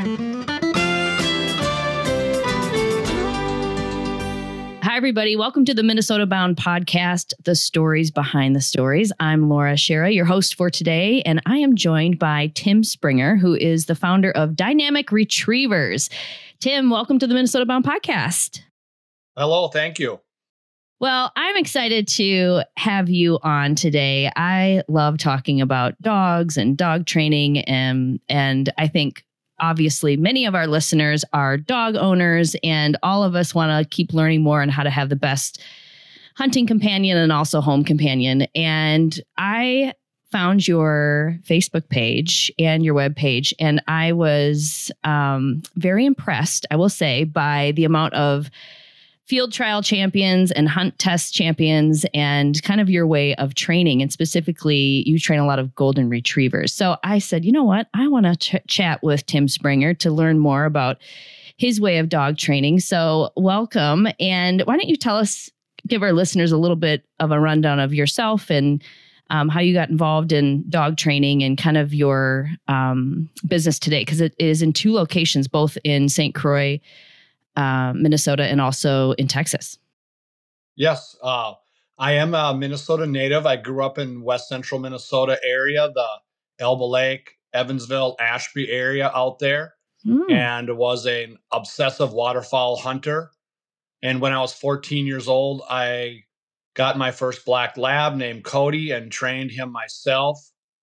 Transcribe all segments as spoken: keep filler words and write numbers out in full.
Hi, everybody. Welcome to the Minnesota Bound podcast, The Stories Behind the Stories. I'm Laura Schara, your host for today, and I am joined by Tim Springer, who is the founder of Dynamic Retrievers. Tim, welcome to the Minnesota Bound podcast. Hello, thank you. Well, I'm excited to have you on today. I love talking about dogs and dog training, and, and I think obviously many of our listeners are dog owners, and all of us want to keep learning more on how to have the best hunting companion and also home companion. And I found your Facebook page and your webpage, and I was um, very impressed, I will say, by the amount of field trial champions and hunt test champions and kind of your way of training. And specifically, you train a lot of golden retrievers. So I said, you know what? I want to ch- chat with Tim Springer to learn more about his way of dog training. So welcome. And why don't you tell us, give our listeners a little bit of a rundown of yourself and um, how you got involved in dog training and kind of your um, business today, because it is in two locations, both in Saint Croix, Uh, Minnesota, and also in Texas. Yes, uh, I am a Minnesota native. I grew up in West Central Minnesota area, the Elba Lake, Evansville, Ashby area out there, mm. and was an obsessive waterfowl hunter. And when I was fourteen years old, I got my first black lab named Cody and trained him myself.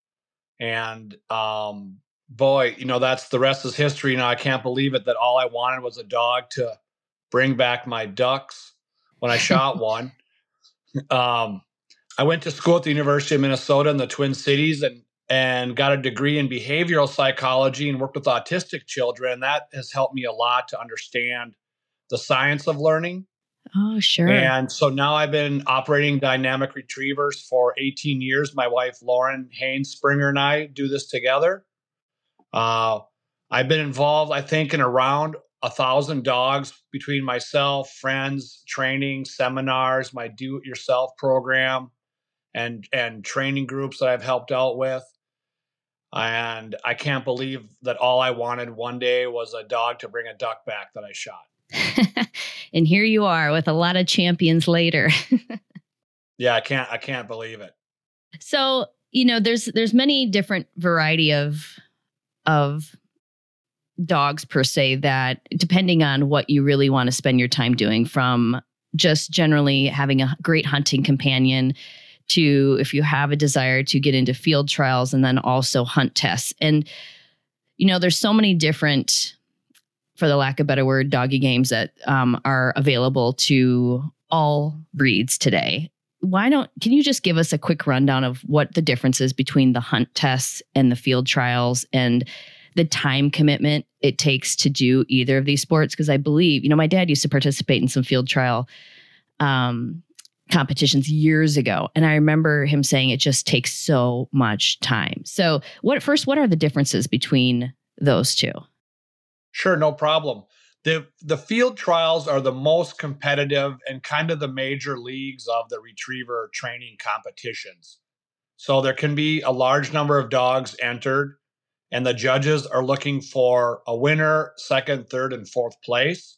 And um, boy, you know, that's the rest is history. Now, I can't believe it that all I wanted was a dog to bring back my ducks when I shot one. Um, I went to school at the University of Minnesota in the Twin Cities and, and got a degree in behavioral psychology and worked with autistic children. And that has helped me a lot to understand the science of learning. Oh, sure. And so now I've been operating Dynamic Retrievers for eighteen years. My wife, Lauren Haynes Springer, and I do this together. Uh, I've been involved, I think, in around a thousand dogs between myself, friends, training, seminars, my do-it-yourself program, and, and training groups that I've helped out with. And I can't believe that all I wanted one day was a dog to bring a duck back that I shot. And here you are with a lot of champions later. Yeah, I can't I can't believe it. So, you know, there's there's many different variety of of dogs per se that depending on what you really want to spend your time doing, from just generally having a great hunting companion to if you have a desire to get into field trials and then also hunt tests. And, you know, there's so many different, for the lack of a better word, doggy games that um, are available to all breeds today. Why don't, can you just give us a quick rundown of what the difference is between the hunt tests and the field trials and the time commitment it takes to do either of these sports? Because I believe, you know, my dad used to participate in some field trial um, competitions years ago. And I remember him saying it just takes so much time. So what, first, what are the differences between those two? Sure, no problem. The the field trials are the most competitive and kind of the major leagues of the retriever training competitions. So there can be a large number of dogs entered, and the judges are looking for a winner, second, third, and fourth place.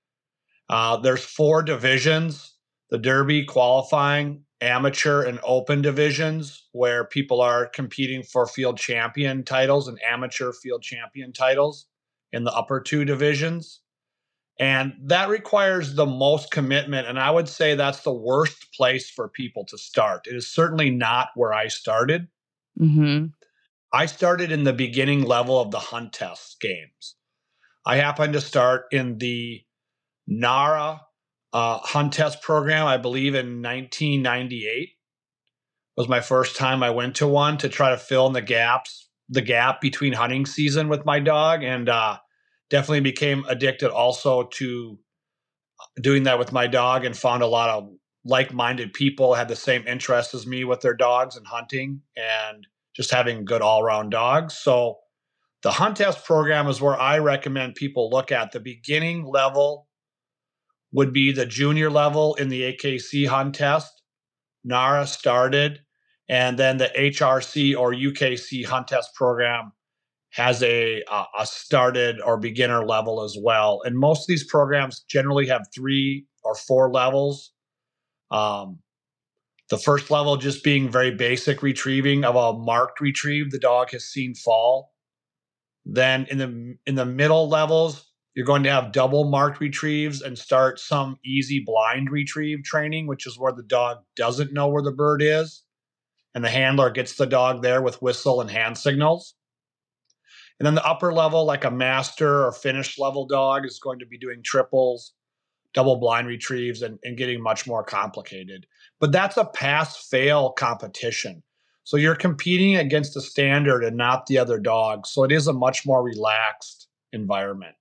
Uh, there's four divisions: the Derby, qualifying, amateur, and open divisions, where people are competing for field champion titles and amateur field champion titles in the upper two divisions. And that requires the most commitment. And I would say that's the worst place for people to start. It is certainly not where I started. Mm-hmm. I started in the beginning level of the hunt test games. I happened to start in the NARA uh, hunt test program, I believe in nineteen ninety-eight was my first time I went to one to try to fill in the gaps, the gap between hunting season with my dog. And, uh, definitely became addicted also to doing that with my dog and found a lot of like-minded people had the same interests as me with their dogs and hunting and just having good all-around dogs. So the hunt test program is where I recommend people look at. The beginning level would be the junior level in the A K C hunt test. NARA started, and then the H R C or U K C hunt test program has a, a a started or beginner level as well. And most of these programs generally have three or four levels. Um, the first level just being very basic retrieving of a marked retrieve the dog has seen fall. Then in the in the middle levels, you're going to have double marked retrieves and start some easy blind retrieve training, which is where the dog doesn't know where the bird is, and the handler gets the dog there with whistle and hand signals. And then the upper level, like a master or finished level dog, is going to be doing triples, double blind retrieves, and, and getting much more complicated. But that's a pass-fail competition. So you're competing against the standard and not the other dog. So it is a much more relaxed environment.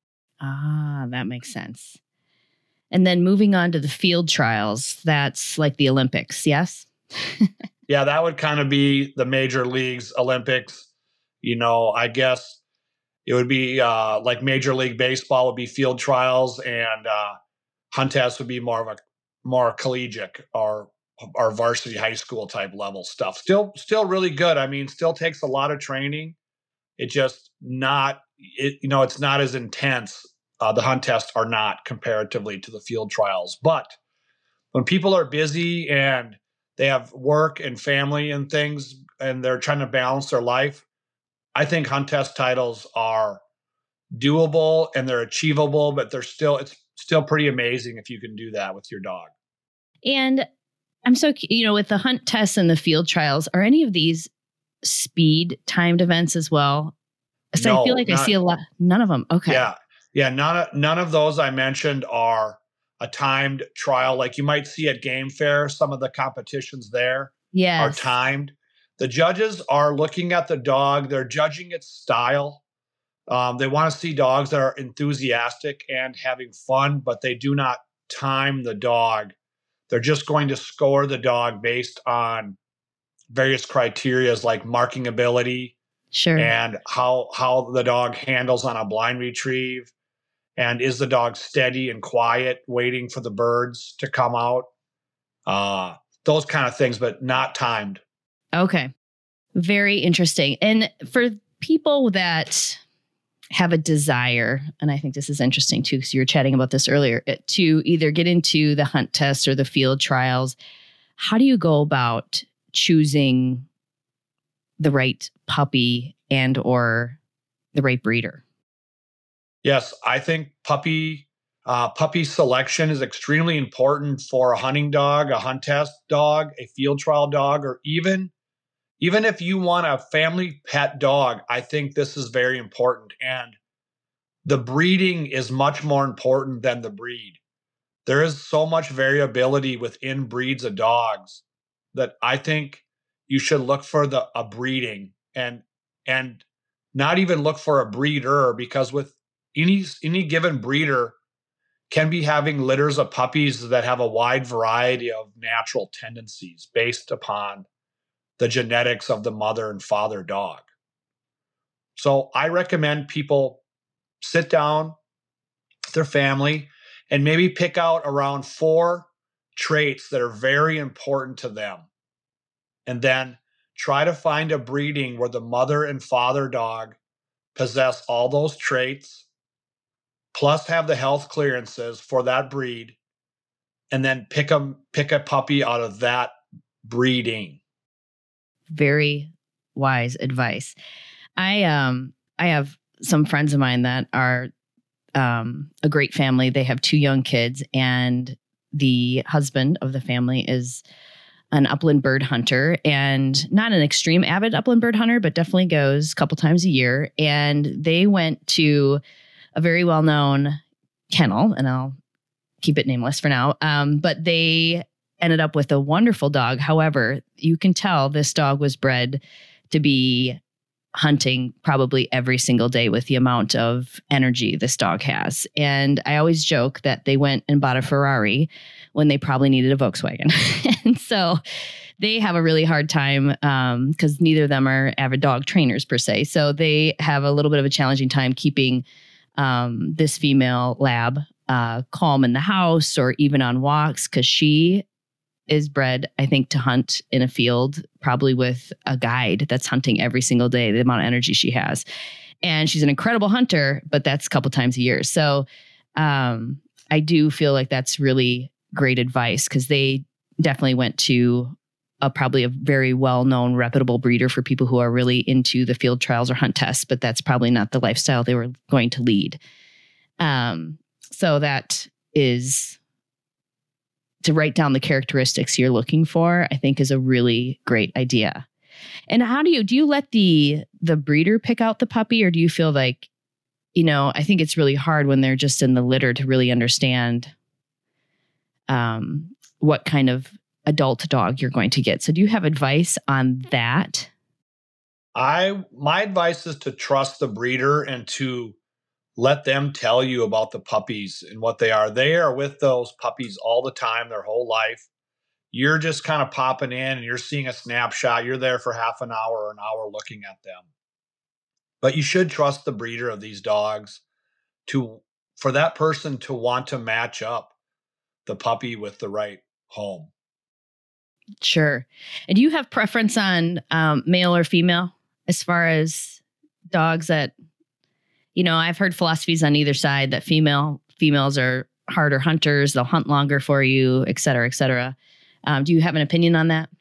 Ah, that makes sense. And then moving on to the field trials, that's like the Olympics, yes? Yeah, that would kind of be the major leagues, Olympics. You know, I guess it would be uh, like Major League Baseball would be field trials, and uh, hunt test would be more of a more collegiate or or varsity high school type level stuff. Still, still really good. I mean, still takes a lot of training. It just not, it, you know, it's not as intense. Uh, the hunt tests are not comparatively to the field trials. But when people are busy and they have work and family and things, and they're trying to balance their life, I think hunt test titles are doable and they're achievable, but they're still, it's still pretty amazing if you can do that with your dog. And I'm so, you know, with the hunt tests and the field trials, are any of these speed timed events as well? So No, I feel like not, I see a lot, none of them. Okay. Yeah. Yeah. None of, none of those I mentioned are a timed trial. Like you might see at Game Fair, some of the competitions there yes. are timed. The judges are looking at the dog. They're judging its style. Um, they want to see dogs that are enthusiastic and having fun, but they do not time the dog. They're just going to score the dog based on various criterias like marking ability, sure, and how how the dog handles on a blind retrieve, and is the dog steady and quiet, waiting for the birds to come out. Uh, those kind of things, but not timed. Okay, very interesting. And for people that have a desire, and I think this is interesting too, because you were chatting about this earlier, to either get into the hunt tests or the field trials, how do you go about choosing the right puppy and or the right breeder? Yes, I think puppy uh, puppy selection is extremely important for a hunting dog, a hunt test dog, a field trial dog, or even even if you want a family pet dog. I think this is very important, and the breeding is much more important than the breed. There is so much variability within breeds of dogs that I think you should look for the a breeding and and not even look for a breeder, because with any any given breeder can be having litters of puppies that have a wide variety of natural tendencies based upon the genetics of the mother and father dog. So I recommend people sit down with their family and maybe pick out around four traits that are very important to them. And then try to find a breeding where the mother and father dog possess all those traits, plus have the health clearances for that breed, and then pick a, pick a puppy out of that breeding. Very wise advice. I um I have some friends of mine that are um, a great family. They have two young kids, and the husband of the family is an upland bird hunter, and not an extreme avid upland bird hunter, but definitely goes a couple times a year. And they went to a very well-known kennel, and I'll keep it nameless for now. Um, but they ended up with a wonderful dog. However, you can tell this dog was bred to be hunting probably every single day with the amount of energy this dog has. And I always joke that they went and bought a Ferrari when they probably needed a Volkswagen. And so they have a really hard time um, because neither of them are avid dog trainers per se. So they have a little bit of a challenging time keeping um, this female lab uh, calm in the house or even on walks, because she is bred, I think, to hunt in a field, probably with a guide that's hunting every single day, the amount of energy she has. And she's an incredible hunter, but that's a couple times a year. So um, I do feel like that's really great advice, because they definitely went to a, probably a very well-known, reputable breeder for people who are really into the field trials or hunt tests, but that's probably not the lifestyle they were going to lead. Um, so that is... to write down the characteristics you're looking for, I think is a really great idea. And how do you, do you let the, the breeder pick out the puppy, or do you feel like, you know, I think it's really hard when they're just in the litter to really understand um, what kind of adult dog you're going to get. So do you have advice on that? I, my advice is to trust the breeder and to let them tell you about the puppies and what they are. They are with those puppies all the time, their whole life. You're just kind of popping in and you're seeing a snapshot. You're there for half an hour or an hour looking at them. But you should trust the breeder of these dogs to, for that person to want to match up the puppy with the right home. Sure. And do you have preference on um, male or female as far as dogs that, you know, I've heard philosophies on either side that female females are harder hunters. They'll hunt longer for you, et cetera, et cetera. Um, do you have an opinion on that?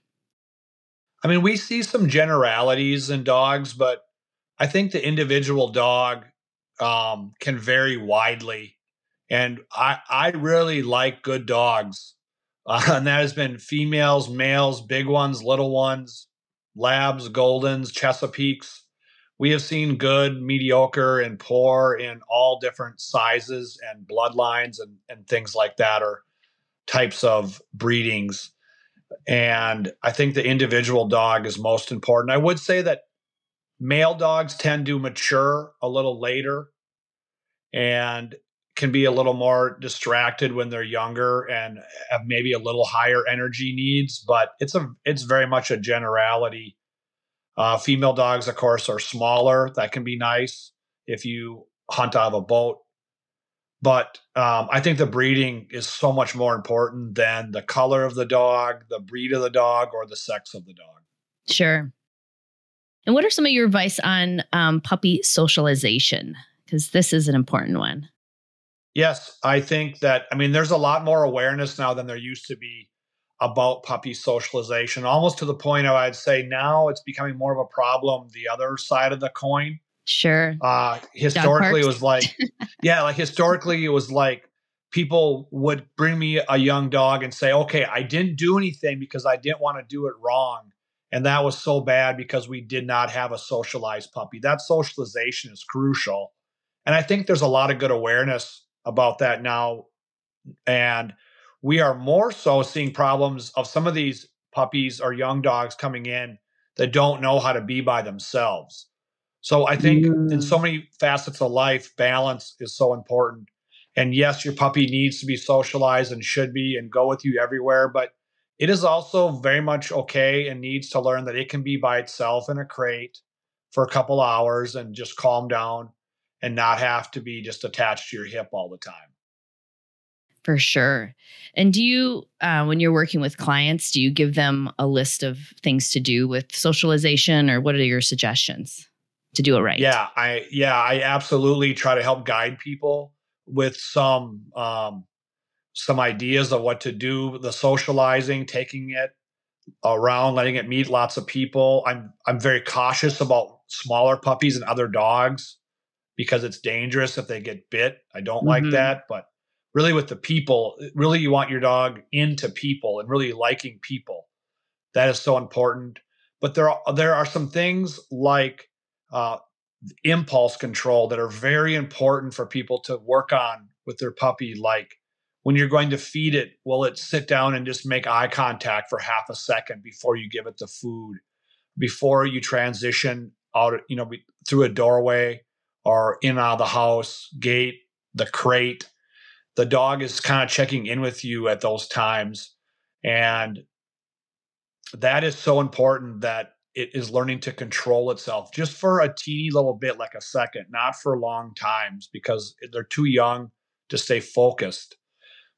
I mean, we see some generalities in dogs, but I think the individual dog um, can vary widely. And I, I really like good dogs. Uh, and that has been females, males, big ones, little ones, labs, goldens, Chesapeakes. We have seen good, mediocre, and poor in all different sizes and bloodlines and, and things like that, or types of breedings. And I think the individual dog is most important. I would say that male dogs tend to mature a little later and can be a little more distracted when they're younger and have maybe a little higher energy needs, but it's a it's very much a generality. Uh, female dogs, of course, are smaller. That can be nice if you hunt out of a boat. But um, I think the breeding is so much more important than the color of the dog, the breed of the dog, or the sex of the dog. Sure. And what are some of your advice on um, puppy socialization? Because this is an important one. Yes, I think that, I mean, there's a lot more awareness now than there used to be about puppy socialization, almost to the point of, I'd say now it's becoming more of a problem the other side of the coin. Sure. Uh, historically, it was like, yeah, like historically, it was like people would bring me a young dog and say, okay, I didn't do anything because I didn't want to do it wrong. And that was so bad because we did not have a socialized puppy. That socialization is crucial. And I think there's a lot of good awareness about that now. And we are more so seeing problems of some of these puppies or young dogs coming in that don't know how to be by themselves. So I think mm. in so many facets of life, balance is so important. And yes, your puppy needs to be socialized and should be and go with you everywhere. But it is also very much okay and needs to learn that it can be by itself in a crate for a couple hours and just calm down and not have to be just attached to your hip all the time. For sure. And do you, uh, when you're working with clients, do you give them a list of things to do with socialization, or what are your suggestions to do it right? Yeah, I yeah, I absolutely try to help guide people with some um, some ideas of what to do, the socializing, taking it around, letting it meet lots of people. I'm I'm very cautious about smaller puppies and other dogs because it's dangerous if they get bit. I don't mm-hmm. like that, but really with the people, really you want your dog into people and really liking people. That is so important. But there are, there are some things like uh, impulse control that are very important for people to work on with their puppy. Like when you're going to feed it, will it sit down and just make eye contact for half a second before you give it the food, before you transition out, you know, through a doorway or in and out of the house, gate, the crate. The dog is kind of checking in with you at those times. And that is so important that it is learning to control itself just for a teeny little bit, like a second, not for long times, because they're too young to stay focused.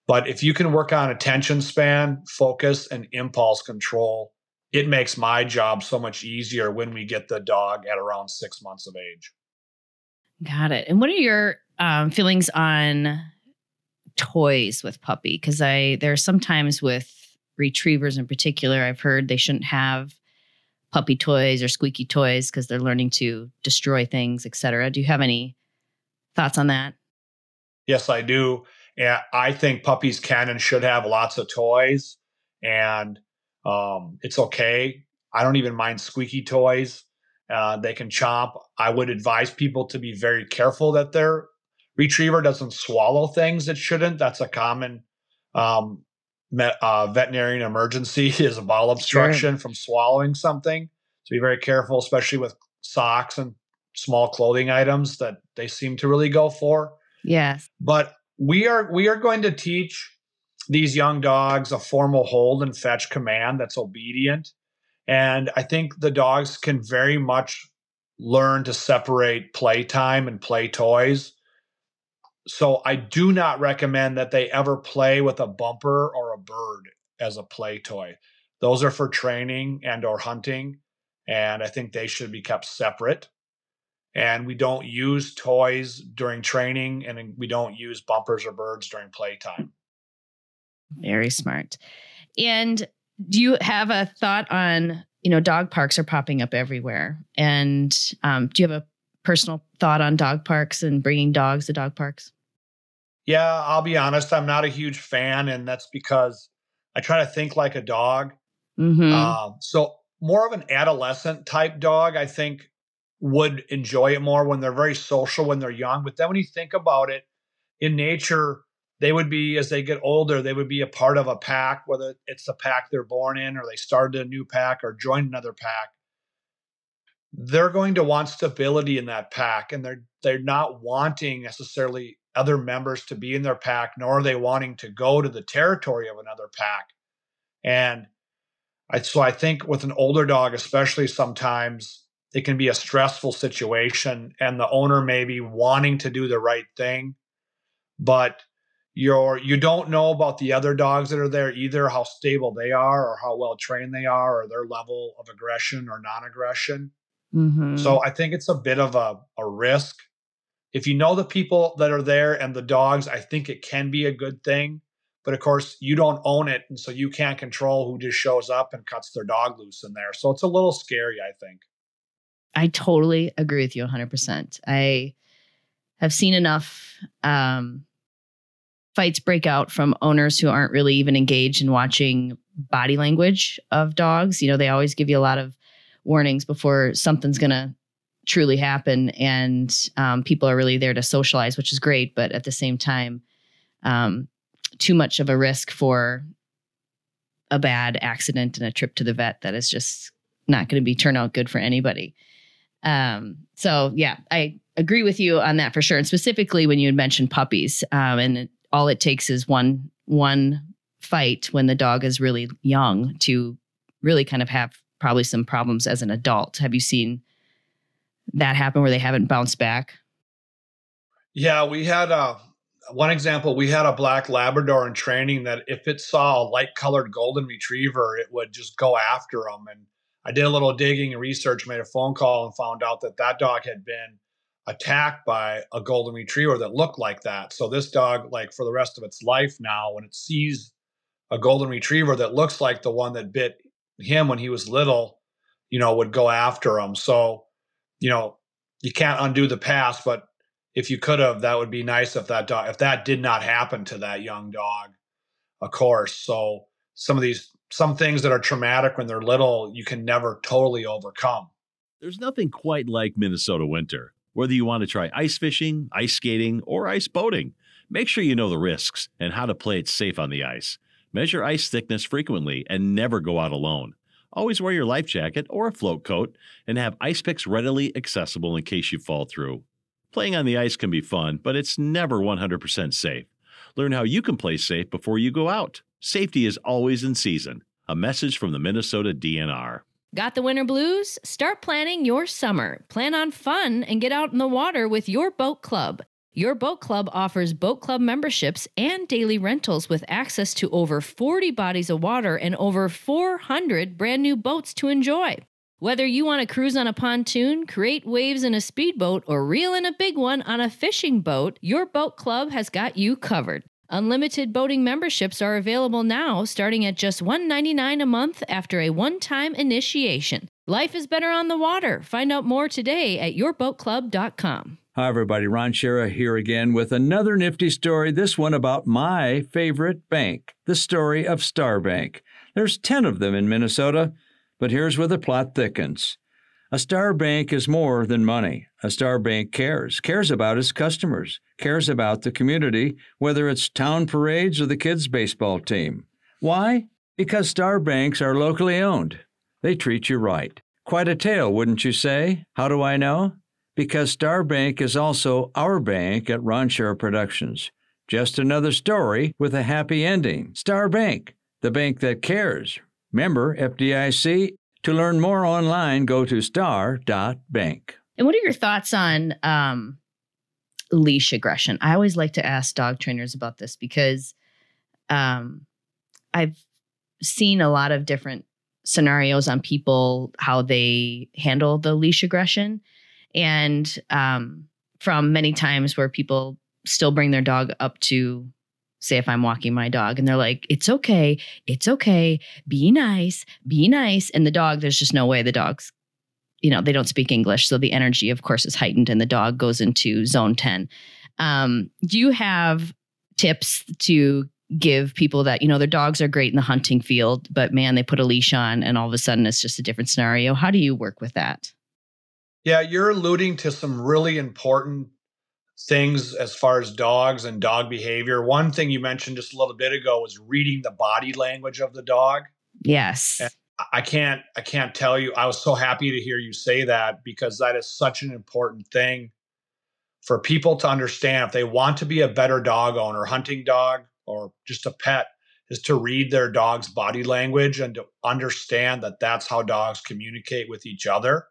But if you can work on attention span, focus, and impulse control, it makes my job so much easier when we get the dog at around six months of age. Got it. And what are your um, feelings on toys with puppy? Because I there are sometimes with retrievers in particular, I've heard they shouldn't have puppy toys or squeaky toys because they're learning to destroy things, et cetera. Do you have any thoughts on that? Yes, I do. And I think puppies can and should have lots of toys, and um, it's okay. I don't even mind squeaky toys. Uh, they can chomp. I would advise people to be very careful that their retriever doesn't swallow things it shouldn't. That's a common um, me- uh, veterinarian emergency is a bowel obstruction Sure. from swallowing something. So be very careful, especially with socks and small clothing items that they seem to really go for. Yes. But we are we are going to teach these young dogs a formal hold and fetch command that's obedient. And I think the dogs can very much learn to separate playtime and play toys. So I do not recommend that they ever play with a bumper or a bird as a play toy. Those are for training and or hunting, and I think they should be kept separate. And we don't use toys during training, and we don't use bumpers or birds during playtime. Very smart. And do you have a thought on, you know, dog parks are popping up everywhere. And um, do you have a personal thought on dog parks and bringing dogs to dog parks? Yeah, I'll be honest, I'm not a huge fan, and that's because I try to think like a dog. Mm-hmm. Um, so more of an adolescent type dog, I think, would enjoy it more when they're very social when they're young. But then when you think about it, in nature, they would be, as they get older, they would be a part of a pack, whether it's the pack they're born in or they started a new pack or joined another pack. They're going to want stability in that pack, and they're they're not wanting necessarily other members to be in their pack, nor are they wanting to go to the territory of another pack. And I, so I think with an older dog, especially sometimes it can be a stressful situation, and the owner may be wanting to do the right thing, but you're you don't know about the other dogs that are there either, how stable they are or how well trained they are or their level of aggression or non-aggression. Mm-hmm. So I think it's a bit of a, a risk. If you know the people that are there and the dogs, I think it can be a good thing. But of course, you don't own it. And so you can't control who just shows up and cuts their dog loose in there. So it's a little scary, I think. I totally agree with you one hundred percent. I have seen enough um, fights break out from owners who aren't really even engaged in watching body language of dogs. You know, they always give you a lot of warnings before something's going to truly happen. And um, people are really there to socialize, which is great. But at the same time, um, too much of a risk for a bad accident and a trip to the vet that is just not going to be turn out good for anybody. Um, so yeah, I agree with you on that for sure. And specifically when you had mentioned puppies, um, and it, all it takes is one, one fight when the dog is really young to really kind of have probably some problems as an adult. Have you seen that happen where they haven't bounced back? Yeah, we had a one example. We had a black Labrador in training that if it saw a light colored golden retriever, it would just go after him. And I did a little digging and research, made a phone call, and found out that that dog had been attacked by a golden retriever that looked like that. So this dog, like for the rest of its life now, when it sees a golden retriever that looks like the one that bit him when he was little, you know, would go after him. So, you know, you can't undo the past, but if you could have, that would be nice if that dog, if that did not happen to that young dog, of course. So some of these, some things that are traumatic when they're little, you can never totally overcome. There's nothing quite like Minnesota winter. Whether you want to try ice fishing, ice skating, or ice boating, make sure you know the risks and how to play it safe on the ice. Measure ice thickness frequently and never go out alone. Always wear your life jacket or a float coat and have ice picks readily accessible in case you fall through. Playing on the ice can be fun, but it's never one hundred percent safe. Learn how you can play safe before you go out. Safety is always in season. A message from the Minnesota D N R. Got the winter blues? Start planning your summer. Plan on fun and get out in the water with your boat club. Your Boat Club offers boat club memberships and daily rentals with access to over forty bodies of water and over four hundred brand new boats to enjoy. Whether you want to cruise on a pontoon, create waves in a speedboat, or reel in a big one on a fishing boat, your Boat Club has got you covered. Unlimited boating memberships are available now, starting at just one dollar and ninety-nine cents a month after a one-time initiation. Life is better on the water. Find out more today at your boat club dot com. Hi, everybody. Ron Shera here again with another nifty story, this one about my favorite bank, the story of Star Bank. There's ten of them in Minnesota, but here's where the plot thickens. A Star Bank is more than money. A Star Bank cares, cares about its customers, cares about the community, whether it's town parades or the kids' baseball team. Why? Because Star Banks are locally owned. They treat you right. Quite a tale, wouldn't you say? How do I know? Because Star Bank is also our bank at Ron Shera Productions. Just another story with a happy ending. Star Bank, the bank that cares. Member F D I C. To learn more online, go to star dot bank. And what are your thoughts on um, leash aggression? I always like to ask dog trainers about this because um, I've seen a lot of different scenarios on people, how they handle the leash aggression. And um, from many times where people still bring their dog up to, say, if I'm walking my dog and they're like, it's okay, it's okay, be nice, be nice. And the dog, there's just no way the dog's, you know, they don't speak English. So the energy, of course, is heightened and the dog goes into zone ten. Um, do you have tips to give people that, you know, their dogs are great in the hunting field, but man, they put a leash on and all of a sudden it's just a different scenario? How do you work with that? Yeah, you're alluding to some really important things as far as dogs and dog behavior. One thing you mentioned just a little bit ago was reading the body language of the dog. Yes. And I can't I can't tell you, I was so happy to hear you say that because that is such an important thing for people to understand. If they want to be a better dog owner, hunting dog or just a pet, is to read their dog's body language and to understand that that's how dogs communicate with each other.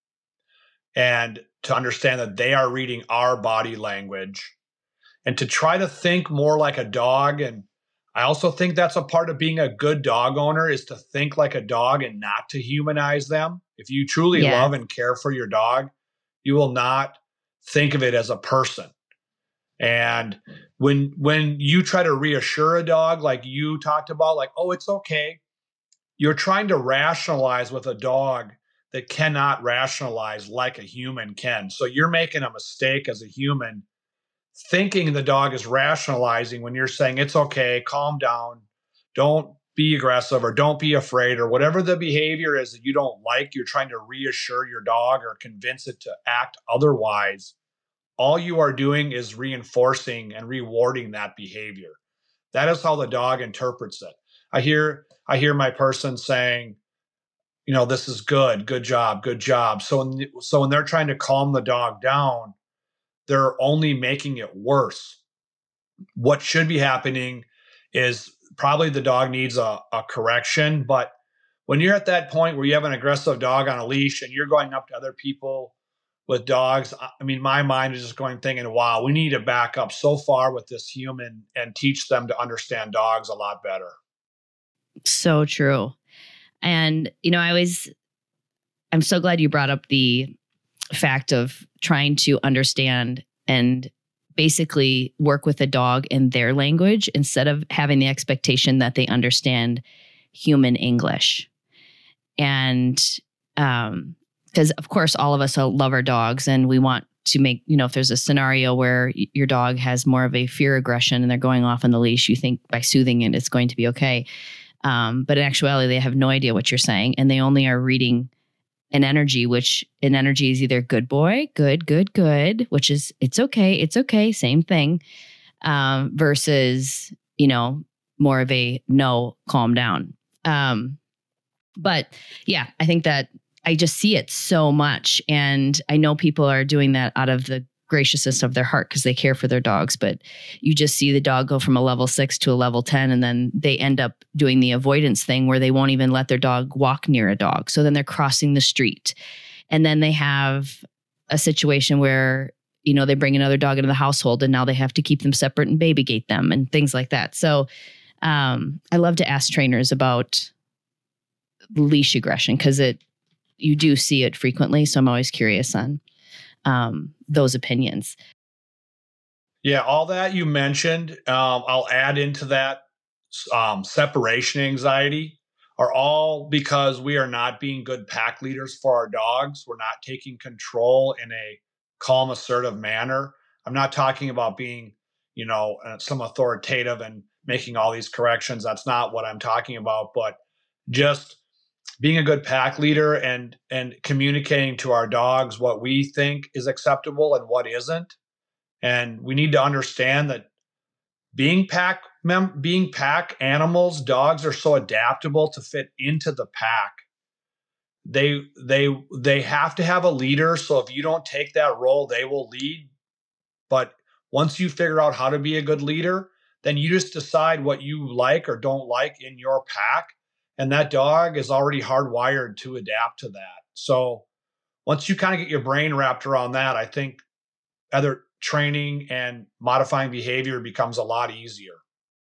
And to understand that they are reading our body language and to try to think more like a dog. And I also think that's a part of being a good dog owner is to think like a dog and not to humanize them. If you truly Yeah. love and care for your dog, you will not think of it as a person. And when when you try to reassure a dog, like you talked about, like, oh, it's okay, you're trying to rationalize with a dog that cannot rationalize like a human can. So you're making a mistake as a human, thinking the dog is rationalizing when you're saying, it's okay, calm down, don't be aggressive or don't be afraid or whatever the behavior is that you don't like. You're trying to reassure your dog or convince it to act otherwise. All you are doing is reinforcing and rewarding that behavior. That is how the dog interprets it. I hear, I hear my person saying, you know, this is good, good job, good job. So, when, so when they're trying to calm the dog down, they're only making it worse. What should be happening is probably the dog needs a, a correction. But when you're at that point where you have an aggressive dog on a leash and you're going up to other people with dogs, I mean, my mind is just going thinking, wow, we need to back up so far with this human and teach them to understand dogs a lot better. So true. And, you know, I always, I'm so glad you brought up the fact of trying to understand and basically work with a dog in their language instead of having the expectation that they understand human English. And, um, because of course, all of us love our dogs and we want to make, you know, if there's a scenario where y- your dog has more of a fear aggression and they're going off on the leash, you think by soothing it, it's going to be okay. Um, but in actuality, they have no idea what you're saying and they only are reading an energy, which an energy is either good boy, good, good, good, which is it's okay, it's okay, same thing, um, versus, you know, more of a no, calm down. Um, but yeah, I think that I just see it so much. And I know people are doing that out of the graciousness of their heart because they care for their dogs. But you just see the dog go from a level six to a level ten. And then they end up doing the avoidance thing where they won't even let their dog walk near a dog. So then they're crossing the street. And then they have a situation where you know, they bring another dog into the household and now they have to keep them separate and baby gate them and things like that. So um, I love to ask trainers about leash aggression because it, you do see it frequently. So I'm always curious on um, those opinions. Yeah, all that you mentioned, um, I'll add into that um, separation anxiety are all because we are not being good pack leaders for our dogs. We're not taking control in a calm, assertive manner. I'm not talking about being, you know, uh, some authoritative and making all these corrections. That's not what I'm talking about, but just being a good pack leader and and communicating to our dogs what we think is acceptable and what isn't. And we need to understand that being pack mem- being pack animals, dogs are so adaptable to fit into the pack. They they they have to have a leader. So if you don't take that role, they will lead. But once you figure out how to be a good leader, then you just decide what you like or don't like in your pack. And that dog is already hardwired to adapt to that. So once you kind of get your brain wrapped around that, I think other training and modifying behavior becomes a lot easier.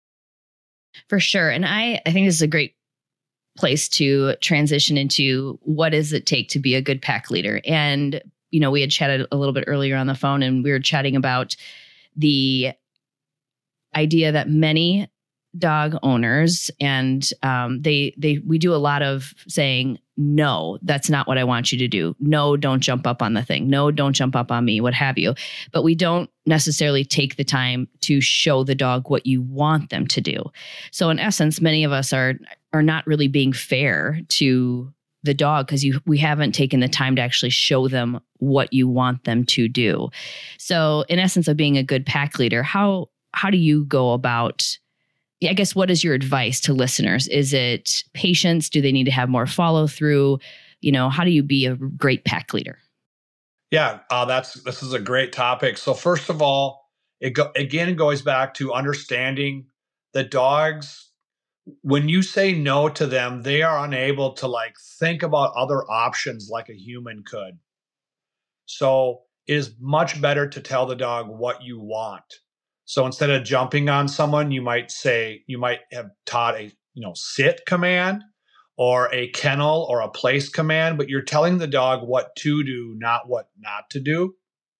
For sure. And I, I think this is a great place to transition into what does it take to be a good pack leader. And, you know, we had chatted a little bit earlier on the phone and we were chatting about the idea that many dog owners and um, they, they, we do a lot of saying, no, that's not what I want you to do. No, don't jump up on the thing. No, don't jump up on me, what have you. But we don't necessarily take the time to show the dog what you want them to do. So in essence, many of us are are not really being fair to the dog because you we haven't taken the time to actually show them what you want them to do. So in essence of being a good pack leader, how how do you go about, I guess, what is your advice to listeners? Is it patience? Do they need to have more follow through? You know, how do you be a great pack leader? Yeah, uh, that's this is a great topic. So first of all, it go, again goes back to understanding that dogs, when you say no to them, they are unable to like think about other options like a human could. So it is much better to tell the dog what you want. So instead of jumping on someone, you might say, you might have taught a, you know, sit command or a kennel or a place command, but you're telling the dog what to do, not what not to do.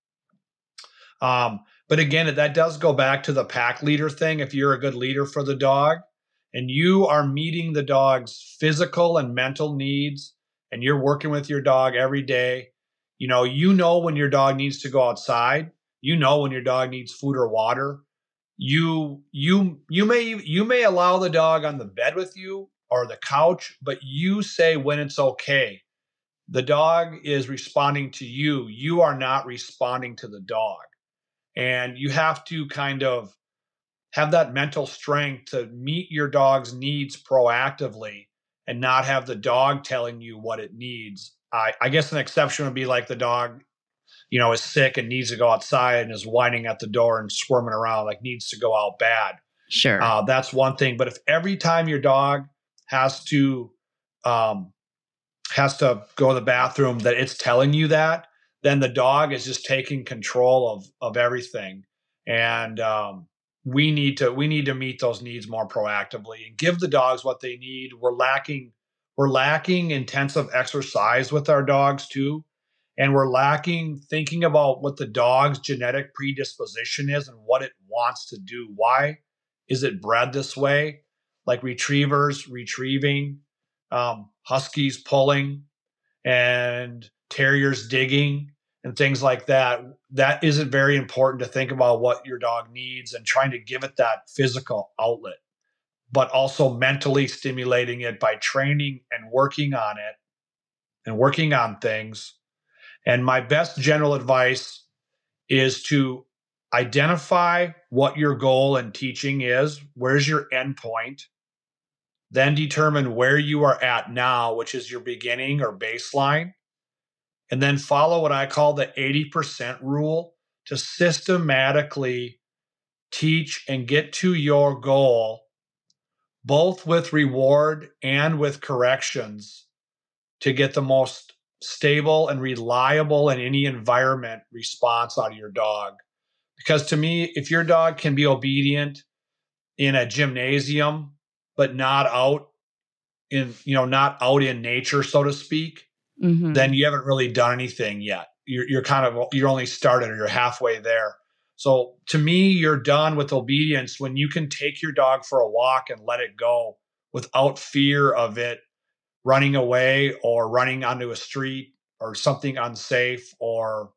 Um, but again, that does go back to the pack leader thing. If you're a good leader for the dog and you are meeting the dog's physical and mental needs and you're working with your dog every day, you know, you know when your dog needs to go outside. You know when your dog needs food or water. You you you may you may allow the dog on the bed with you or the couch, but you say when it's okay. The dog is responding to you. You are not responding to the dog. And you have to kind of have that mental strength to meet your dog's needs proactively and not have the dog telling you what it needs. I, I guess an exception would be like the dog, you know, is sick and needs to go outside and is whining at the door and squirming around, like needs to go out bad. Sure. Uh, that's one thing. But if every time your dog has to um, has to go to the bathroom that it's telling you that, then the dog is just taking control of of everything. And um, we need to we need to meet those needs more proactively and give the dogs what they need. We're lacking we're lacking intensive exercise with our dogs too. And we're lacking thinking about what the dog's genetic predisposition is and what it wants to do. Why is it bred this way? Like retrievers retrieving, um, huskies pulling, and terriers digging, and things like that. That isn't very important to think about what your dog needs and trying to give it that physical outlet, but also mentally stimulating it by training and working on it and working on things. And my best general advice is to identify what your goal in teaching is. Where's your end point? Then determine where you are at now, which is your beginning or baseline. And then follow what I call the eighty percent rule to systematically teach and get to your goal, both with reward and with corrections, to get the most stable and reliable in any environment response out of your dog. Because to me, if your dog can be obedient in a gymnasium, but not out in, you know, not out in nature, so to speak, mm-hmm. then you haven't really done anything yet. You're, you're kind of, you're only started or you're halfway there. So to me, you're done with obedience when you can take your dog for a walk and let it go without fear of it running away or running onto a street or something unsafe or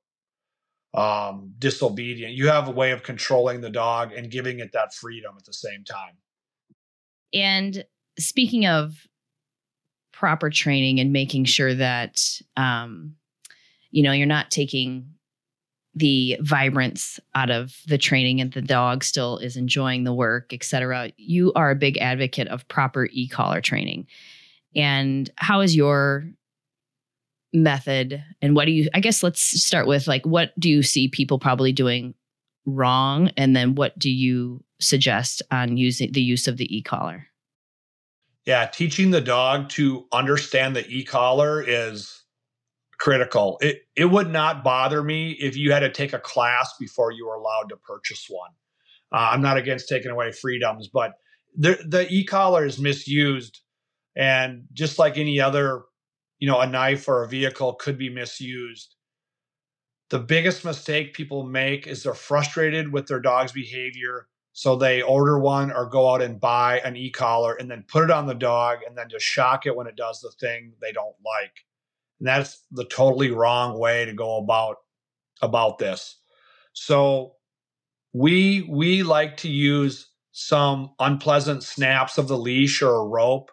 um, disobedient. You have a way of controlling the dog and giving it that freedom at the same time. And speaking of proper training and making sure that, um, you know, you're not taking the vibrance out of the training and the dog still is enjoying the work, et cetera. You are a big advocate of proper e-collar training. And how is your method? And what do you, I guess let's start with like, what do you see people probably doing wrong? And then what do you suggest on using the use of the e-collar? Yeah, teaching the dog to understand the e-collar is critical. It it would not bother me if you had to take a class before you were allowed to purchase one. Uh, I'm not against taking away freedoms, but the the e-collar is misused, and just like any other, you know, a knife or a vehicle could be misused. The biggest mistake people make is they're frustrated with their dog's behavior, so they order one or go out and buy an e-collar and then put it on the dog and then just shock it when it does the thing they don't like. And that's the totally wrong way to go about about this. So we we like to use some unpleasant snaps of the leash or a rope.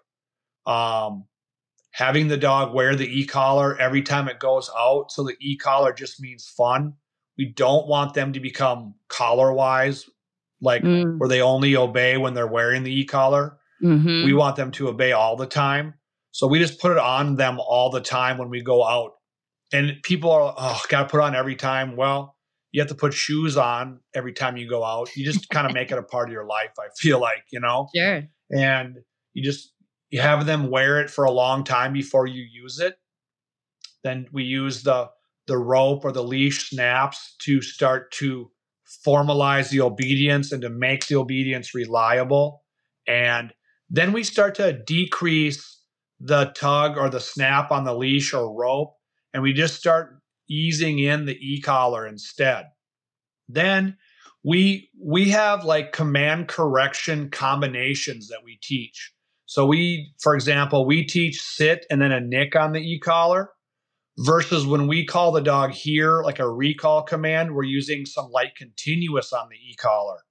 Um, having the dog wear the e-collar every time it goes out. So the e-collar just means fun. We don't want them to become collar-wise, like mm. where they only obey when they're wearing the e-collar. Mm-hmm. We want them to obey all the time. So we just put it on them all the time when we go out. And people are, oh, got to put on every time. Well, you have to put shoes on every time you go out. You just kind of make it a part of your life, I feel like, you know? Sure. And you just, you have them wear it for a long time before you use it. Then we use the the rope or the leash snaps to start to formalize the obedience and to make the obedience reliable. And then we start to decrease the tug or the snap on the leash or rope, and we just start easing in the e-collar instead. Then we we have like command correction combinations that we teach. So we, for example, we teach sit and then a nick on the e-collar, versus when we call the dog here, like a recall command, we're using some light continuous on the e-collar.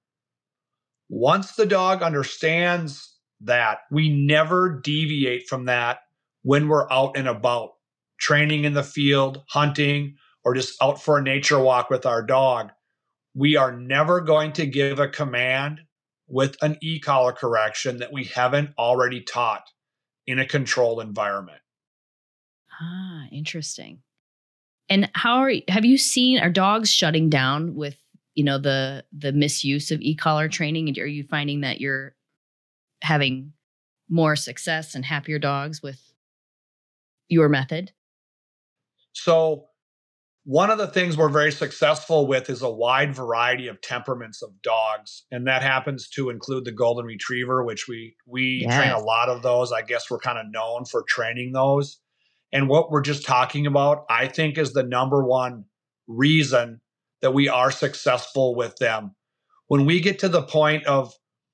Once the dog understands that, we never deviate from that when we're out and about, training in the field, hunting, or just out for a nature walk with our dog. We are never going to give a command with an e-collar correction that we haven't already taught in a controlled environment. Ah, interesting. And how are have you seen, are dogs shutting down with, you know, the the misuse of e-collar training? And are you finding that you're having more success and happier dogs with your method? So one of the things we're very successful with is a wide variety of temperaments of dogs. And that happens to include the golden retriever, which we we yes. train a lot of those. I guess we're kind of known for training those. And what we're just talking about, I think, is the number one reason that we are successful with them. When we get to the point of,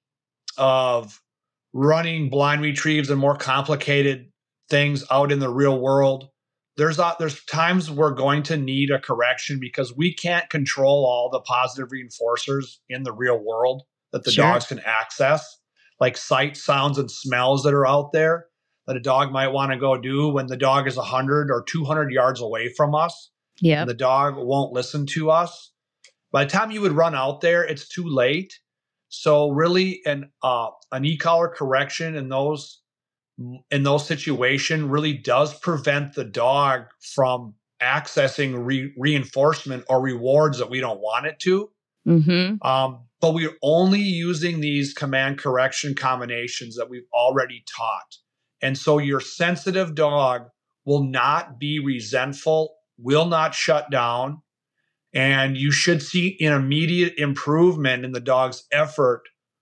of running blind retrieves and more complicated things out in the real world, there's uh, there's times we're going to need a correction because we can't control all the positive reinforcers in the real world that the sure. dogs can access, like sight, sounds, and smells that are out there that a dog might want to go do when the dog is one hundred or two hundred yards away from us. Yeah, the dog won't listen to us. By the time you would run out there, it's too late. So really, an uh, an e-collar correction in those in those situations really does prevent the dog from accessing re- reinforcement or rewards that we don't want it to. Mm-hmm. Um, but we're only using these command correction combinations that we've already taught. And so your sensitive dog will not be resentful, will not shut down, and you should see an immediate improvement in the dog's effort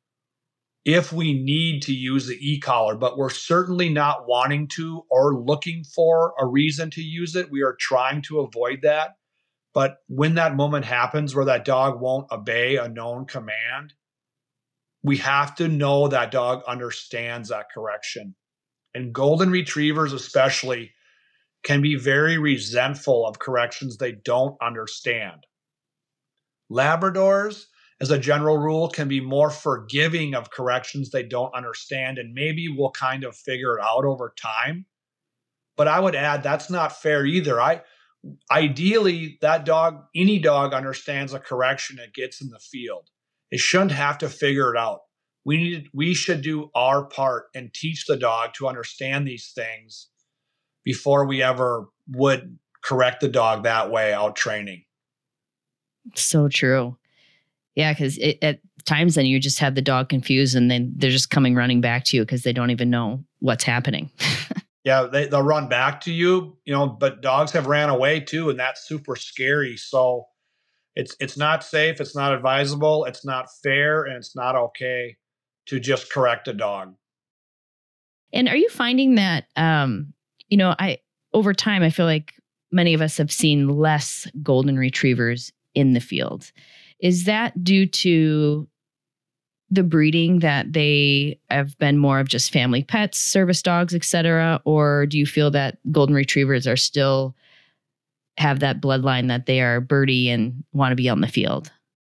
if we need to use the e-collar, but we're certainly not wanting to or looking for a reason to use it. We are trying to avoid that. But when that moment happens where that dog won't obey a known command, we have to know that dog understands that correction. And golden retrievers especially can be very resentful of corrections they don't understand. Labradors, as a general rule, can be more forgiving of corrections they don't understand, and maybe we'll kind of figure it out over time. But I would add that's not fair either. I ideally, that dog, any dog understands a correction it gets in the field. It shouldn't have to figure it out. We need, we should do our part and teach the dog to understand these things before we ever would correct the dog that way out training. So true. Yeah, because at times then you just have the dog confused and then they're just coming running back to you because they don't even know what's happening. Yeah, they, they'll run back to you, you know, but dogs have ran away too, and that's super scary. So it's it's not safe, it's not advisable, it's not fair, and it's not okay to just correct a dog. And are you finding that, um, you know, I over time, I feel like many of us have seen less golden retrievers in the field. Is that due to the breeding, that they have been more of just family pets, service dogs, et cetera? Or do you feel that golden retrievers are still have that bloodline that they are birdie and want to be out in the field?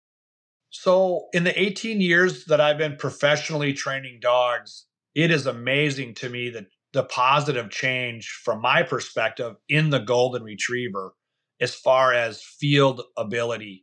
So in the eighteen years that I've been professionally training dogs, it is amazing to me that the positive change from my perspective in the golden retriever as far as field ability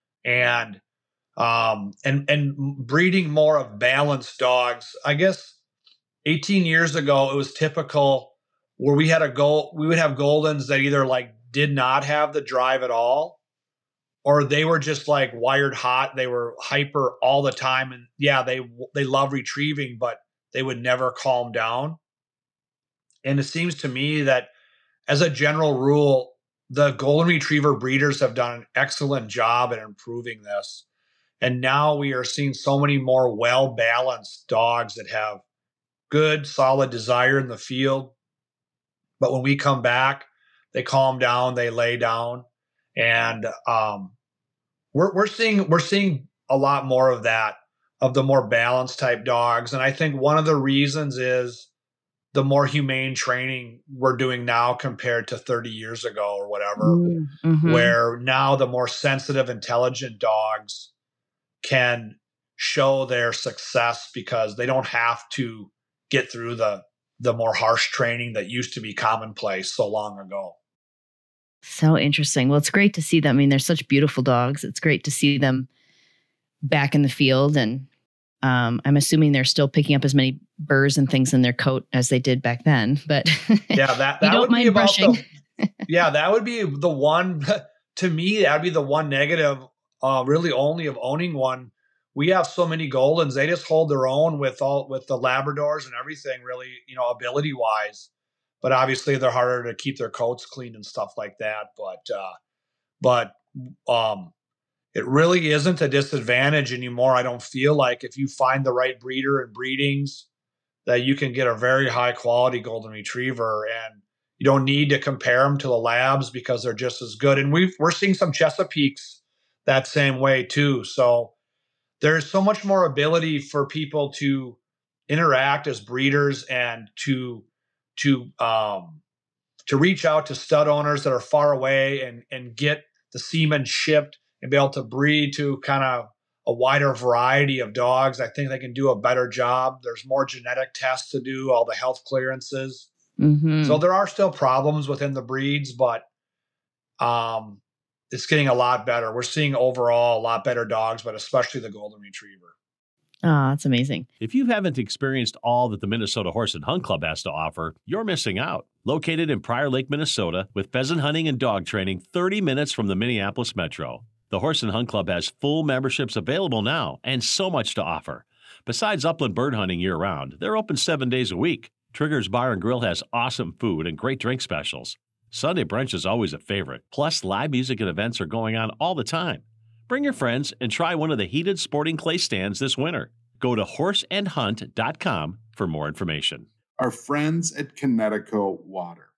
and um, and and breeding more of balanced dogs. I guess eighteen years ago, it was typical where we had a goal. We would have Goldens that either like did not have the drive at all, or they were just like wired hot. They were hyper all the time, and yeah, they they love retrieving, but they would never calm down. And it seems to me that, as a general rule, the golden retriever breeders have done an excellent job at improving this. And now we are seeing so many more well-balanced dogs that have good, solid desire in the field. But when we come back, they calm down, they lay down. And um, we're we're seeing we're seeing a lot more of that, of the more balanced type dogs. And I think one of the reasons is the more humane training we're doing now compared to thirty years ago or whatever, mm-hmm. where now the more sensitive, intelligent dogs can show their success because they don't have to get through the the more harsh training that used to be commonplace so long ago. So interesting. Well, it's great to see them. I mean, they're such beautiful dogs. It's great to see them back in the field. And um, I'm assuming they're still picking up as many burrs and things in their coat as they did back then. But yeah, that, that would be about brushing. the, yeah, that would be the one, to me, that'd be the one negative, uh, really only of owning one. We have so many Goldens, they just hold their own with all, with the Labradors and everything, really, you know, ability wise. But obviously they're harder to keep their coats clean and stuff like that. But, uh, but, um, it really isn't a disadvantage anymore. I don't feel like, if you find the right breeder and breedings, that you can get a very high quality golden retriever, and you don't need to compare them to the labs because they're just as good. And we've, we're seeing some Chesapeakes that same way too. So there's so much more ability for people to interact as breeders and to, to, um, to reach out to stud owners that are far away and, and get the semen shipped and be able to breed to kind of a wider variety of dogs. I think they can do a better job. There's more genetic tests to do, all the health clearances. Mm-hmm. So there are still problems within the breeds, but um, it's getting a lot better. We're seeing overall a lot better dogs, but especially the golden retriever. Oh, that's amazing. If you haven't experienced all that the Minnesota Horse and Hunt Club has to offer, you're missing out. Located in Prior Lake, Minnesota, with pheasant hunting and dog training thirty minutes from the Minneapolis Metro. The Horse and Hunt Club has full memberships available now and so much to offer. Besides upland bird hunting year-round, they're open seven days a week. Trigger's Bar and Grill has awesome food and great drink specials. Sunday brunch is always a favorite. Plus, live music and events are going on all the time. Bring your friends and try one of the heated sporting clay stands this winter. Go to horse and hunt dot com for more information. Our friends at Kinetico Water.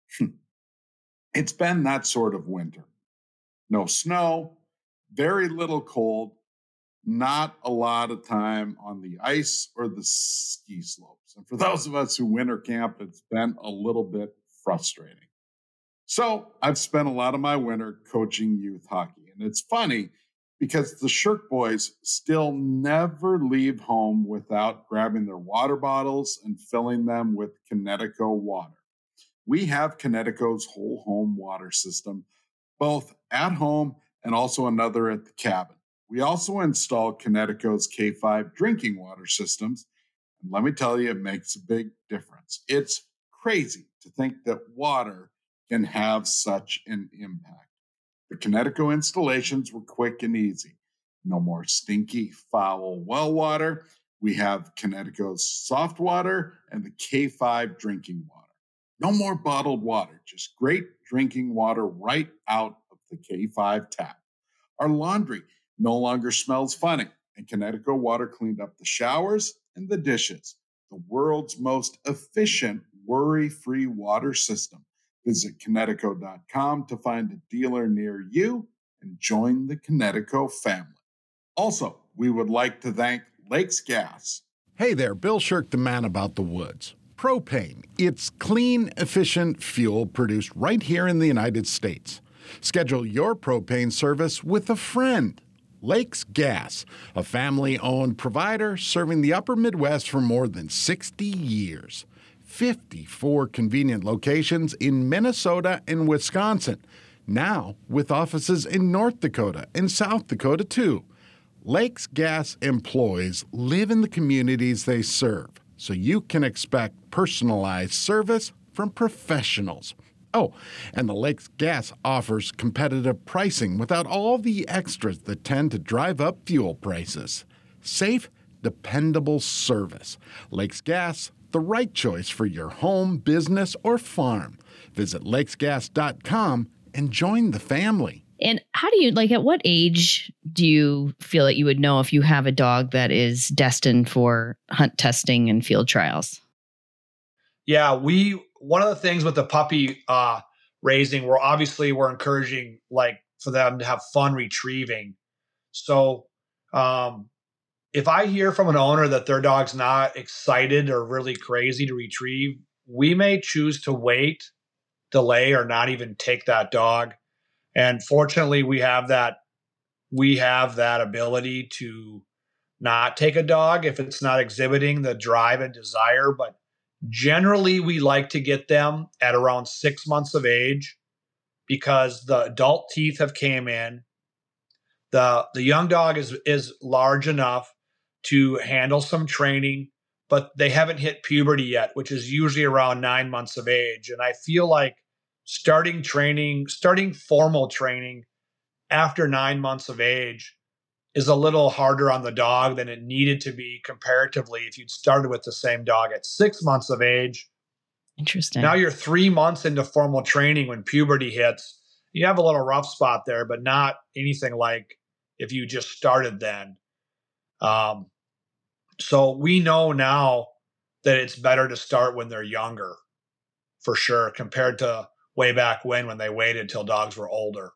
It's been that sort of winter. No snow, very little cold, not a lot of time on the ice or the ski slopes. And for those of us who winter camp, it's been a little bit frustrating. So I've spent a lot of my winter coaching youth hockey. And it's funny because the Shirk boys still never leave home without grabbing their water bottles and filling them with Kinetico water. We have Kinetico's whole home water system, both at home and also another at the cabin. We also install Kinetico's K five drinking water systems. And let me tell you, it makes a big difference. It's crazy to think that water can have such an impact. The Kinetico installations were quick and easy. No more stinky, foul well water. We have Kinetico's soft water and the K five drinking water. No more bottled water, just great drinking water right out of the K five tap. Our laundry no longer smells funny, and Kinetico water cleaned up the showers and the dishes. The world's most efficient, worry-free water system. Visit Kinetico dot com to find a dealer near you and join the Kinetico family. Also, we would like to thank Lakes Gas. Hey there, Bill Shirk, the man about the woods. Propane. It's clean, efficient fuel produced right here in the United States. Schedule your propane service with a friend. Lakes Gas, a family-owned provider serving the upper Midwest for more than sixty years. fifty-four convenient locations in Minnesota and Wisconsin, now with offices in North Dakota and South Dakota, too. Lakes Gas employees live in the communities they serve, so you can expect personalized service from professionals. Oh, and the Lakes Gas offers competitive pricing without all the extras that tend to drive up fuel prices. Safe, dependable service. Lakes Gas, the right choice for your home, business, or farm. Visit lakes gas dot com and join the family. And how do you, like, at what age do you feel that you would know if you have a dog that is destined for hunt testing and field trials? Yeah, we, one of the things with the puppy uh, raising, we're obviously, we're encouraging like for them to have fun retrieving. So um, if I hear from an owner that their dog's not excited or really crazy to retrieve, we may choose to wait, delay, or not even take that dog. And fortunately, we have that we have that ability to not take a dog if it's not exhibiting the drive and desire. But generally, we like to get them at around six months of age because the adult teeth have came in. The the young dog is is large enough to handle some training, but they haven't hit puberty yet, which is usually around nine months of age. And I feel like starting training, starting formal training after nine months of age is a little harder on the dog than it needed to be comparatively if you'd started with the same dog at six months of age. Interesting. Now you're three months into formal training when puberty hits. You have a little rough spot there, but not anything like if you just started then. Um, so we know now that it's better to start when they're younger, for sure, compared to way back when, when they waited till dogs were older.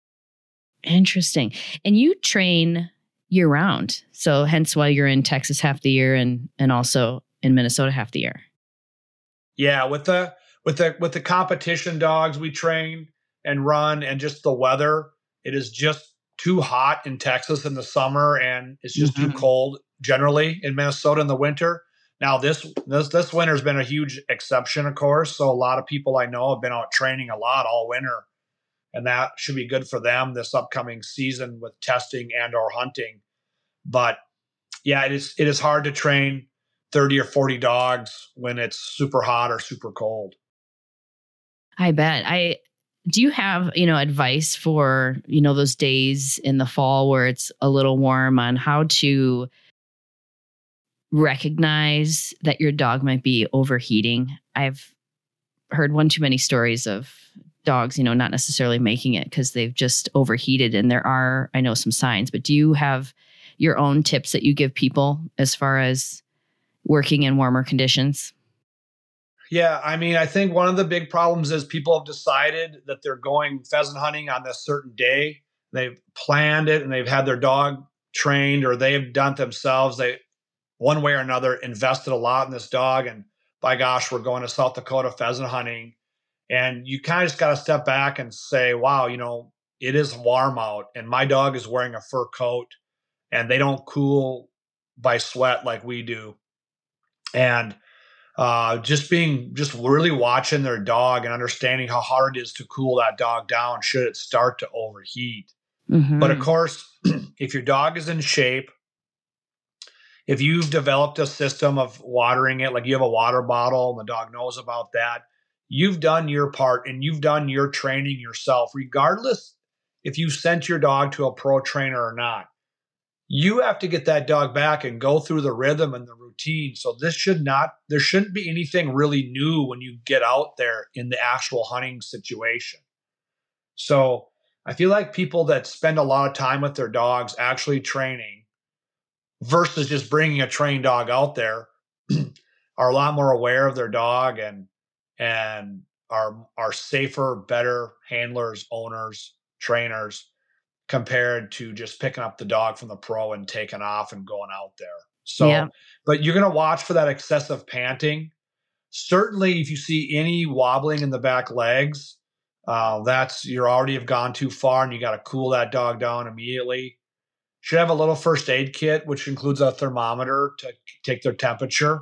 Interesting. And you train year round. So hence why you're in Texas half the year and, and also in Minnesota half the year. Yeah. With the, with the, with the competition dogs we train and run and just the weather, it is just too hot in Texas in the summer. And it's just mm-hmm. too cold generally in Minnesota in the winter. Now, this, this this winter has been a huge exception, of course. So a lot of people I know have been out training a lot all winter, and that should be good for them this upcoming season with testing and or hunting. But yeah, it is it is hard to train thirty or forty dogs when it's super hot or super cold. I bet. I do you have, you know, advice for, you know, those days in the fall where it's a little warm on how to recognize that your dog might be overheating? I've heard one too many stories of dogs, you know, not necessarily making it because they've just overheated. And there are, I know, some signs, but do you have your own tips that you give people as far as working in warmer conditions? Yeah, I mean, I think one of the big problems is people have decided that they're going pheasant hunting on this certain day. They've planned it and they've had their dog trained, or they've done it themselves. They, one way or another, invested a lot in this dog. And by gosh, we're going to South Dakota pheasant hunting. And you kind of just got to step back and say, wow, you know, it is warm out and my dog is wearing a fur coat and they don't cool by sweat like we do. And uh, just being, just really watching their dog and understanding how hard it is to cool that dog down should it start to overheat. Mm-hmm. But of course, if your dog is in shape, if you've developed a system of watering it, like you have a water bottle and the dog knows about that, you've done your part and you've done your training yourself, regardless if you sent your dog to a pro trainer or not. You have to get that dog back and go through the rhythm and the routine. So this should not, there shouldn't be anything really new when you get out there in the actual hunting situation. So I feel like people that spend a lot of time with their dogs actually training versus just bringing a trained dog out there are a lot more aware of their dog and and are are safer, better handlers, owners, trainers, compared to just picking up the dog from the pro and taking off and going out there. So, yeah. But you're going to watch for that excessive panting. Certainly, if you see any wobbling in the back legs, uh, that's you're already have gone too far, and you got to cool that dog down immediately. Should have a little first aid kit, which includes a thermometer to take their temperature.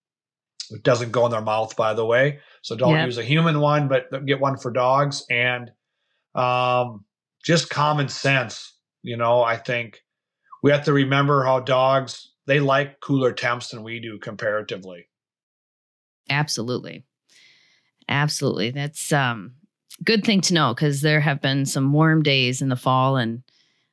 It doesn't go in their mouth, by the way. So don't yep. use a human one, but get one for dogs. And um, just common sense. You know, I think we have to remember how dogs, they like cooler temps than we do comparatively. Absolutely. Absolutely. That's um good thing to know, because there have been some warm days in the fall, and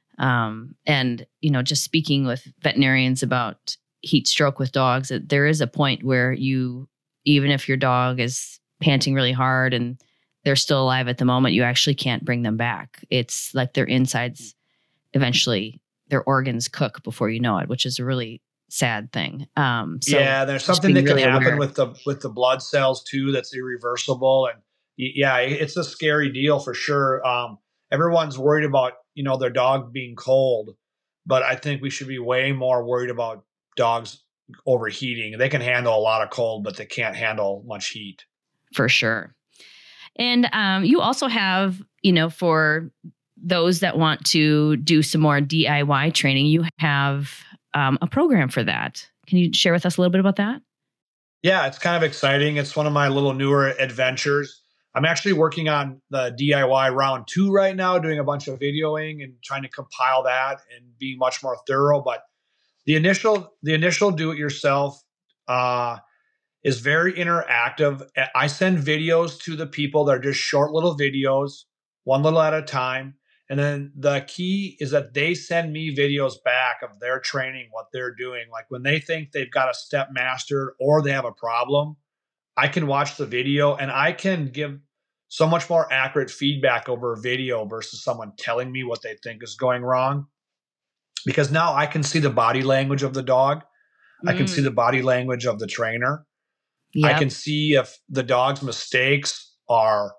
um and you know, just speaking with veterinarians about heat stroke with dogs, that there is a point where you, even if your dog is panting really hard and they're still alive at the moment, you actually can't bring them back. It's like their insides, eventually their organs cook before you know it, which is a really sad thing. Um, so yeah, there's something that can really happen aware. with the with the blood cells too that's irreversible, and yeah, it's a scary deal for sure. Um, everyone's worried about, you know, their dog being cold, but I think we should be way more worried about dogs overheating. They can handle a lot of cold, but they can't handle much heat. For sure. And um, you also have, you know, for those that want to do some more D I Y training, you have um, a program for that. Can you share with us a little bit about that? Yeah, it's kind of exciting. It's one of my little newer adventures. I'm actually working on the D I Y round two right now, doing a bunch of videoing and trying to compile that and be much more thorough. But the initial, the initial do-it-yourself uh, is very interactive. I send videos to the people that are just short little videos, one little at a time. And then the key is that they send me videos back of their training, what they're doing. Like when they think they've got a step mastered or they have a problem, I can watch the video and I can give so much more accurate feedback over a video versus someone telling me what they think is going wrong. Because now I can see the body language of the dog. Mm. I can see the body language of the trainer. Yep. I can see if the dog's mistakes are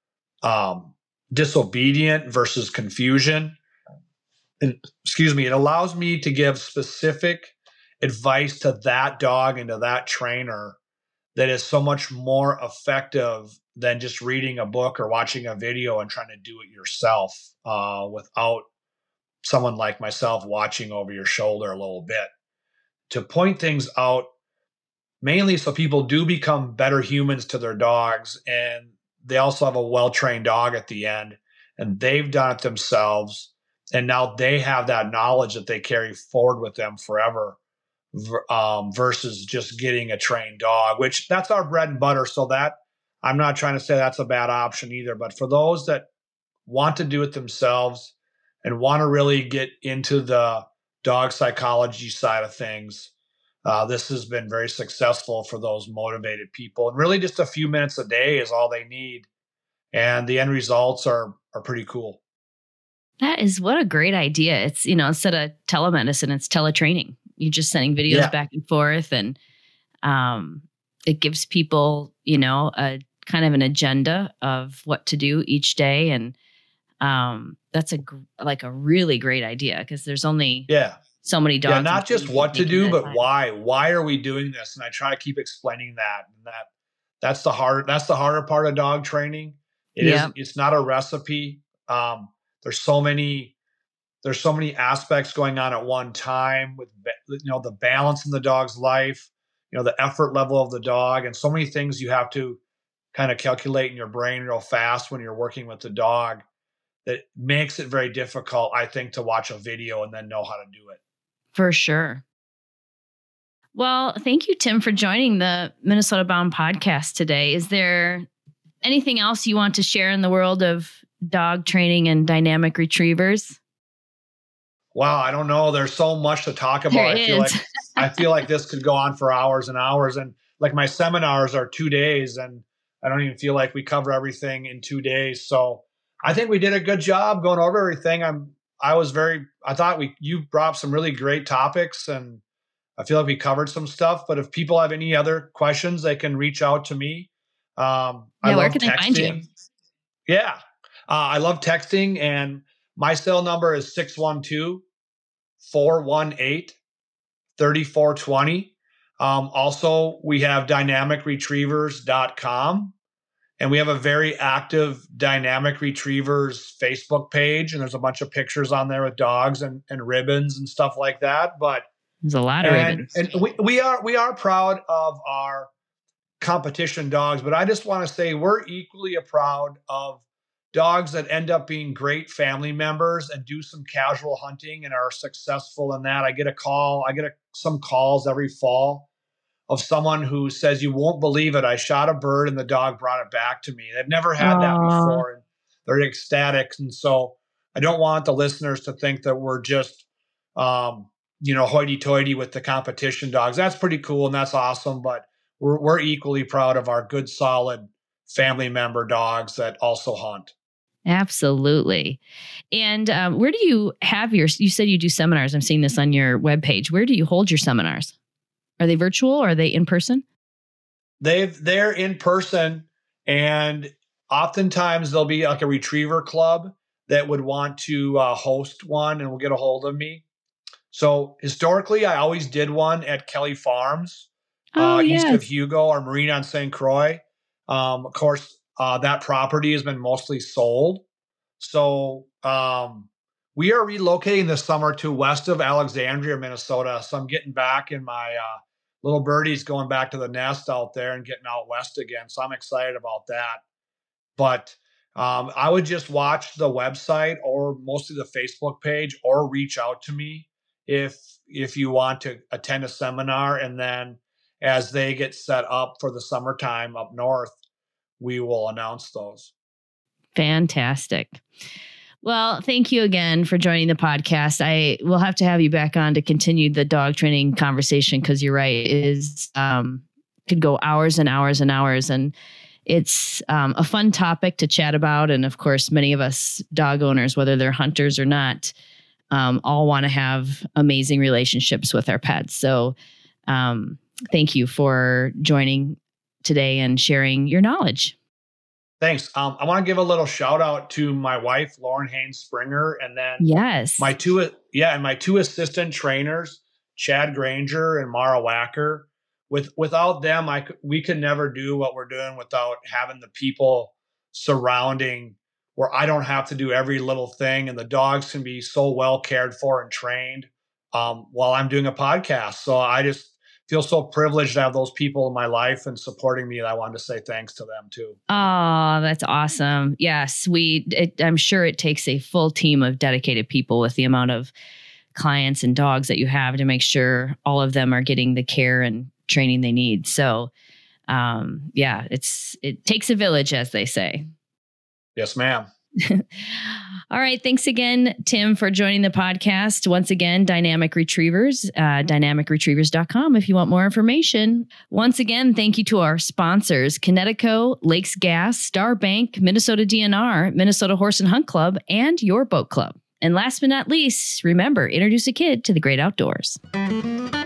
um, disobedient versus confusion. And excuse me, it allows me to give specific advice to that dog and to that trainer that is so much more effective than just reading a book or watching a video and trying to do it yourself uh, without someone like myself watching over your shoulder a little bit. To point things out, mainly so people do become better humans to their dogs, and they also have a well-trained dog at the end, and they've done it themselves, and now they have that knowledge that they carry forward with them forever, um, versus just getting a trained dog, which that's our bread and butter. So that, I'm not trying to say that's a bad option either, but for those that want to do it themselves and want to really get into the dog psychology side of things, uh, this has been very successful for those motivated people. And really just a few minutes a day is all they need. And the end results are are pretty cool. That is what a great idea. It's, you know, instead of telemedicine, it's teletraining. You're just sending videos Yeah. back and forth, and um, it gives people, you know, a kind of an agenda of what to do each day. And um, that's a gr- like a really great idea, because there's only Yeah. so many dogs. Yeah, and not just things what to taking do, that but time. why. Why are we doing this? And I try to keep explaining that. And that that's the hard that's the harder part of dog training. It Yeah. is it's not a recipe. Um, there's so many there's so many aspects going on at one time with ba- you know the balance in the dog's life, you know the effort level of the dog, and so many things you have to kind of calculate in your brain real fast when you're working with the dog, that makes it very difficult, I think, to watch a video and then know how to do it. For sure. Well, thank you, Tim, for joining the Minnesota Bound podcast today. Is there anything else you want to share in the world of dog training and dynamic retrievers? Wow, I don't know. There's so much to talk about. There I feel is. like I feel like this could go on for hours and hours. And like my seminars are two days, and I don't even feel like we cover everything in two days. So I think we did a good job going over everything. I'm I was very I thought we you brought up some really great topics, and I feel like we covered some stuff. But if people have any other questions, they can reach out to me. Um, I Yeah, where love can they find you? texting. Yeah, uh, I love texting, and my cell number is six one two, four one eight, three four two zero. Um, also, we have dynamic retrievers dot com, and we have a very active Dynamic Retrievers Facebook page, and there's a bunch of pictures on there with dogs and, and ribbons and stuff like that. But There's a lot of and, ribbons. and we, we are we are proud of our competition dogs, but I just want to say we're equally proud of dogs that end up being great family members and do some casual hunting and are successful in that. I get a call, I get a, some calls every fall of someone who says, "You won't believe it, I shot a bird and the dog brought it back to me." They've never had that Aw. before, and they're ecstatic. And so I don't want the listeners to think that we're just um, you know, hoity-toity with the competition dogs. That's pretty cool and that's awesome, but we're we're equally proud of our good, solid family member dogs that also hunt. Absolutely. And um, where do you have your, you said you do seminars. I'm seeing this on your webpage. Where do you hold your seminars? Are they virtual or are they in person? They've they're in person, and oftentimes there'll be like a retriever club that would want to uh, host one and will get a hold of me. So historically, I always did one at Kelly Farms, Oh, uh, east of yes. Hugo, our marina on Saint Croix. Um, of course, uh, that property has been mostly sold. So um, we are relocating this summer to west of Alexandria, Minnesota. So I'm getting back in my uh, little birdie's going back to the nest out there and getting out west again. So I'm excited about that. But um, I would just watch the website or mostly the Facebook page, or reach out to me if if you want to attend a seminar. And then as they get set up for the summertime up north, we will announce those. Fantastic. Well, thank you again for joining the podcast. I will have to have you back on to continue the dog training conversation, because you're right, it is um, could go hours and hours and hours, and it's um, a fun topic to chat about. And of course, many of us dog owners, whether they're hunters or not, um, all want to have amazing relationships with our pets. So um, thank you for joining today and sharing your knowledge. Thanks. Um, I want to give a little shout out to my wife, Lauren Haynes Springer, and then Yes. my two, yeah, and my two assistant trainers, Chad Granger and Mara Wacker. With without them, I could, we could never do what we're doing without having the people surrounding, where I don't have to do every little thing, and the dogs can be so well cared for and trained um, while I'm doing a podcast. So I just feel so privileged to have those people in my life and supporting me. And I wanted to say thanks to them too. Oh, that's awesome. Yes, we. It, I'm sure it takes a full team of dedicated people with the amount of clients and dogs that you have to make sure all of them are getting the care and training they need. So, um, yeah, it's it takes a village, as they say. Yes, ma'am. All right. Thanks again, Tim, for joining the podcast. Once again, Dynamic Retrievers, uh, dynamic retrievers dot com if you want more information. Once again, thank you to our sponsors, Kinetico, Lakes Gas, Star Bank, Minnesota D N R, Minnesota Horse and Hunt Club, and your boat club. And last but not least, remember, introduce a kid to the great outdoors.